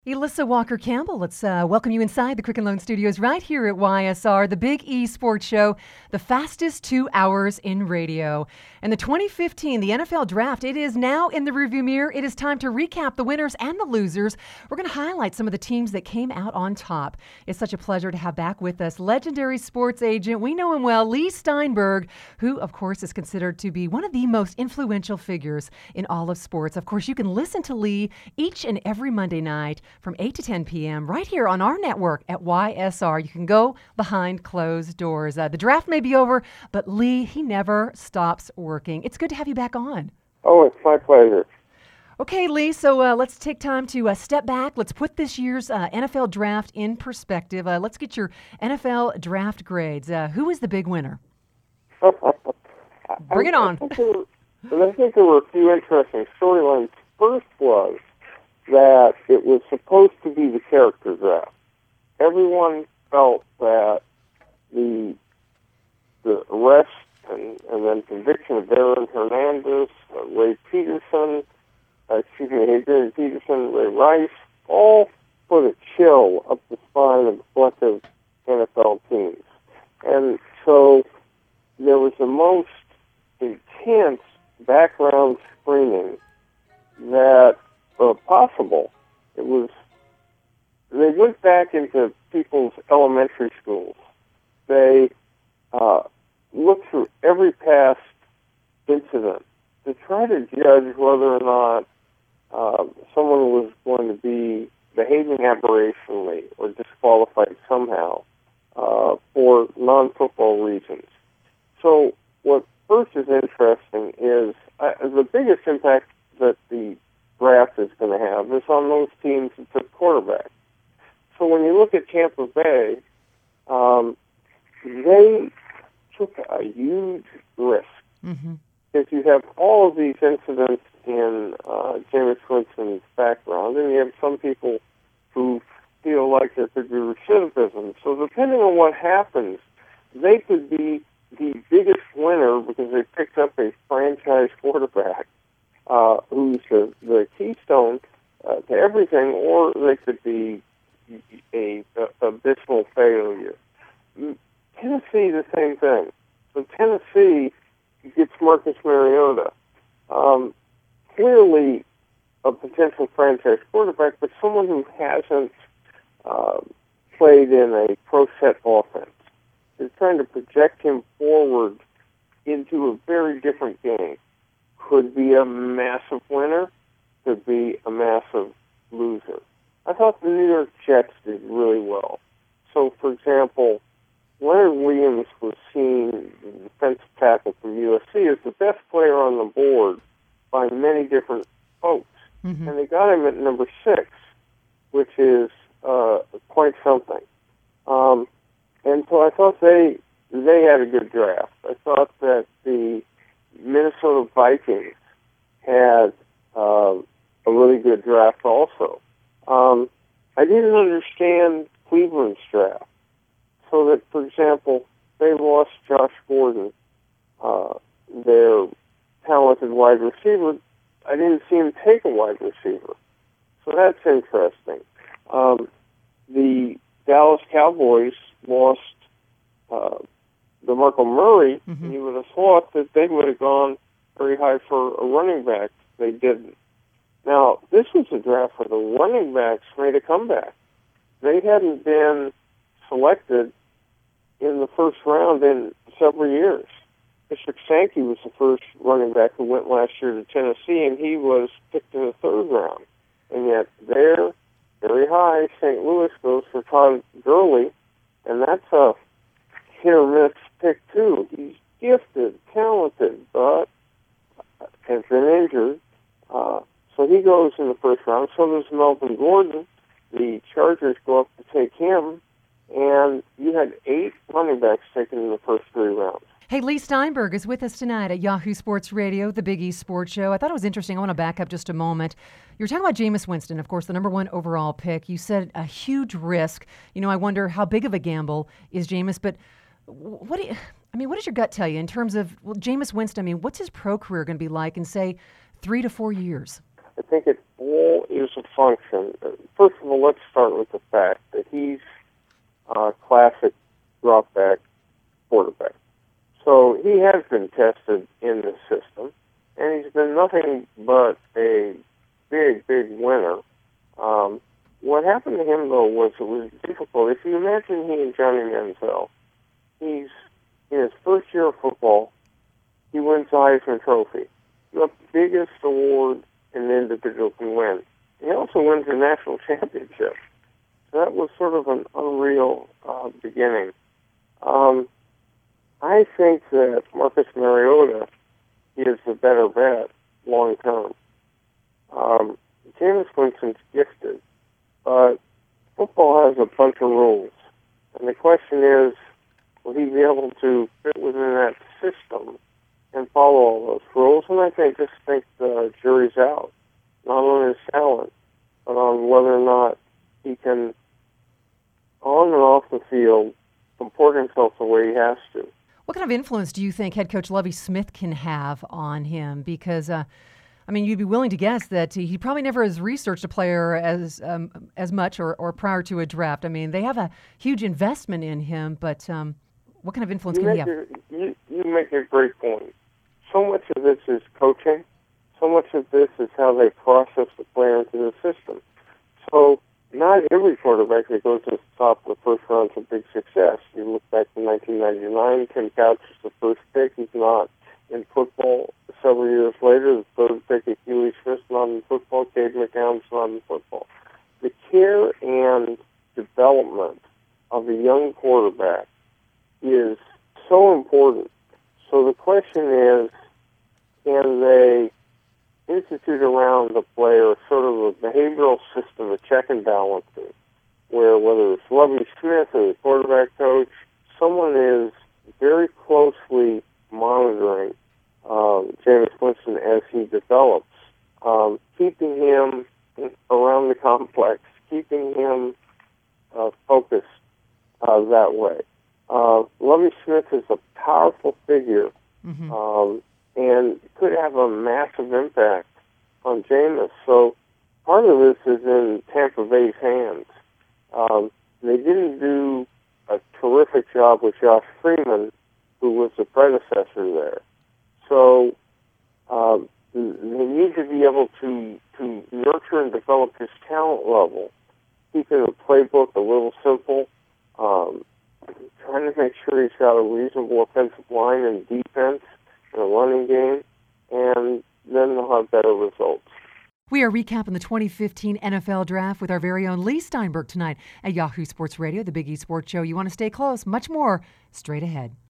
Elissa Walker-Campbell, let's welcome you inside the Quicken Loan Studios right here at YSR, the Big E Sports Show, the fastest 2 hours in radio. And the 2015, the NFL Draft, it is now in the rearview mirror. It is time to recap the winners and the losers. We're going to highlight some of the teams that came out on top. It's such a pleasure to have back with us legendary sports agent, we know him well, Leigh Steinberg, who, of course, is considered to be one of the most influential figures in all of sports. Of course, you can listen to Leigh each and every Monday night from 8 to 10 p.m. right here on our network at YSR. You can go behind closed doors. The draft may be over, but Leigh, he never stops working. It's good to have you back on. Oh, it's my pleasure. Okay, Leigh, so let's take time to step back. Let's put this year's NFL Draft in perspective. Let's get your NFL Draft grades. Who is the big winner? Bring it on. I think there were a few interesting storylines. First was that it was supposed to be the character draft. Everyone felt that the arrest and then conviction of Aaron Hernandez, Adrian Peterson, Ray Rice, all put a chill up the spine of the collective NFL teams. And so there was the most intense background screening that possible. They went back into people's elementary schools. They looked through every past incident to try to judge whether or not someone was going to be behaving aberrationally or disqualified somehow for non-football reasons. So what first is interesting is the biggest impact that the draft is going to have is on those teams that took quarterback. So when you look at Tampa Bay, they took a huge risk. Mm-hmm. Because you have all of these incidents in Jameis Winston's background, and you have some people who feel like there could be recidivism. So depending on what happens, they could be the biggest winner because they picked up a franchise quarterback who's the keystone to everything, or they could be a abysmal failure. Tennessee, the same thing. So Tennessee gets Marcus Mariota. Clearly a potential franchise quarterback, but someone who hasn't played in a pro-set offense. They're trying to project him forward into a very different game. Could be a massive winner, could be a massive loser. I thought the New York Jets did really well. So, for example, Leonard Williams was seen, the defensive tackle from USC, as the best player on the board by many different folks. Mm-hmm. And they got him at number 6, which is quite something. And so I thought they had a good draft. I thought that the Minnesota Vikings had a really good draft also. I didn't understand Cleveland's draft. So that, for example, they lost Josh Gordon, their talented wide receiver. I didn't see him take a wide receiver. So that's interesting. The Dallas Cowboys lost DeMarco Murray, mm-hmm. and you would have thought that they would have gone very high for a running back. They didn't. Now, this was a draft where the running backs made a comeback. They hadn't been selected in the first round in several years. Patrick Sankey was the first running back who went last year to Tennessee, and he was picked in the 3rd round. And yet there, very high, St. Louis goes for Todd Gurley, and that's a hit-or-miss pick, too. He's gifted, talented, but has been injured. So he goes in the 1st round. So does Melvin Gordon. The Chargers go up to take him, and you had 8 running backs taken in the first 3 rounds. Hey, Leigh Steinberg is with us tonight at Yahoo Sports Radio, the Big E Sports Show. I thought it was interesting. I want to back up just a moment. You were talking about Jameis Winston, of course, the number 1 overall pick. You said a huge risk. You know, I wonder how big of a gamble is Jameis, but what does your gut tell you in terms of Jameis Winston? I mean, what's his pro career going to be like in, say, 3 to 4 years? I think it all is a function. First of all, let's start with the fact that he's a classic drop-back quarterback. So he has been tested in the system, and he's been nothing but a big, big winner. What happened to him, though, was it was difficult. If you imagine he and Johnny Manziel, he's in his first year of football, he wins the Heisman Trophy, the biggest award an individual can win. He also wins the national championship. So that was sort of an unreal beginning. I think that Marcus Mariota is the better bet long term. Jameis Winston's gifted, but football has a bunch of rules. And the question is, will he be able to fit within that system and follow all those rules? And I just think the jury's out, not on his talent, but on whether or not he can, on and off the field, comport himself the way he has to. What kind of influence do you think head coach Lovie Smith can have on him? Because, you'd be willing to guess that he probably never has researched a player as much or prior to a draft. I mean, they have a huge investment in him, but what kind of influence can he have? You make a great point. So much of this is coaching. So much of this is how they process the player into the system. So not every quarterback that goes to the top of the first round is a big success. You look back to 1999, Tim Couch is the first pick. He's not in football. Several years later, the third pick is Huey Smith, not in football. Cade McCown's not in football. The care and development of a young quarterback is so important. So the question is, can they institute around the player sort of a behavioral system, a check and balances, where whether it's Lovie Smith or the quarterback coach, someone is very closely monitoring Jameis Winston as he develops, keeping him around the complex, keeping him focused that way. Lovie Smith is a powerful figure, and could have a massive impact on Jameis. So part of this is in Tampa Bay's hands. They didn't do a terrific job with Josh Freeman, who was the predecessor there. So they need to be able to nurture and develop his talent level, keeping the playbook a little simple, trying to make sure he's got a reasonable offensive line and defense and a running game, and then they'll have better results. We are recapping the 2015 NFL Draft with our very own Lee Steinberg tonight at Yahoo Sports Radio, the Big E Sports Show. You want to stay close, much more straight ahead.